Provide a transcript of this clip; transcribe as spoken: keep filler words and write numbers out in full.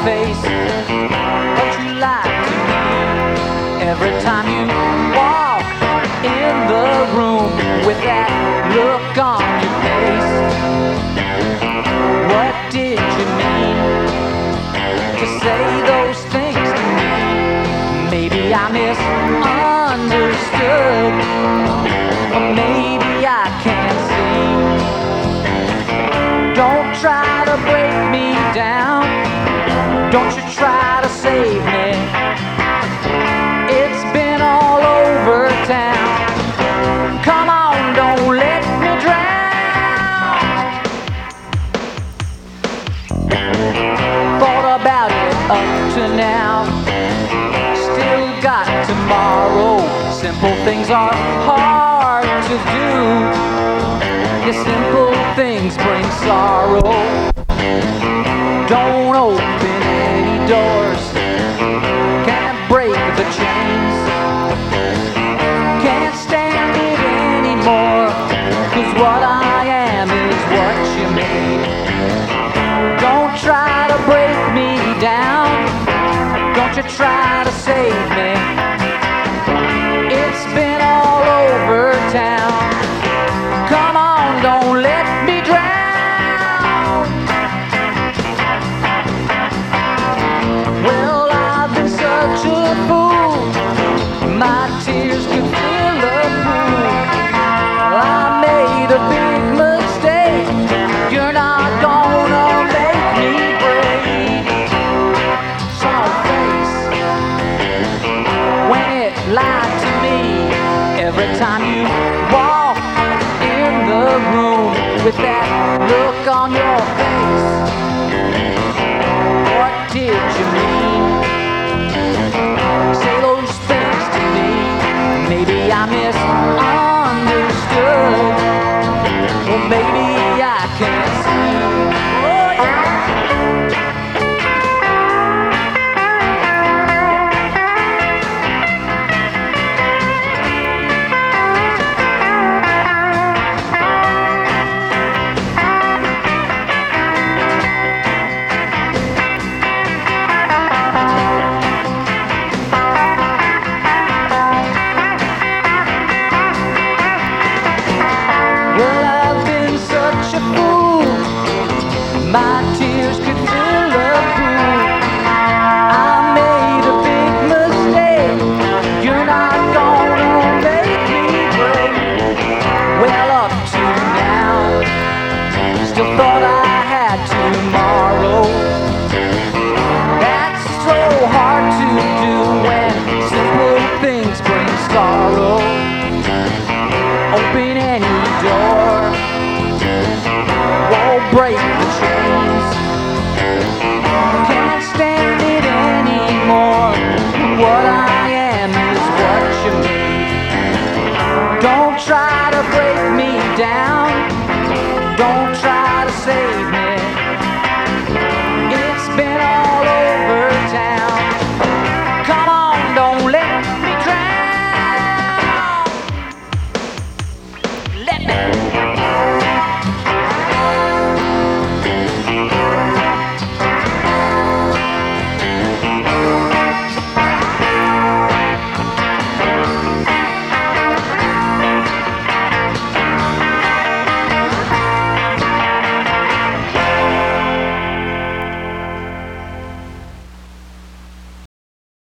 face. Don't you lie to me every time you walk in the room with that look on your face. What did you mean to say those things to me? Maybe I misunderstood, or maybe I can't see. Don't try to break me down, don't you try to save me. It's been all over town. Come on, don't let me drown. Thought about it up to now, still got tomorrow. Simple things are hard to do. Yeah, simple things bring sorrow. Don't open any doors, can't break the chains, can't stand it anymore, 'cause what I am is what you made. Don't try to break me down, don't you try to save me. It's been all over town. Come on, don't let me drown. Well, I've been such a fool, my tears could fill a pool. I made a big mistake, you're not gonna make me break. Some face, when it lied to me every time you walk in the room with that look on your face. What did you mean? Say those things to me. Maybe I misunderstood, or maybe I can't see. Oh yeah. Well, I've been such a fool, my tears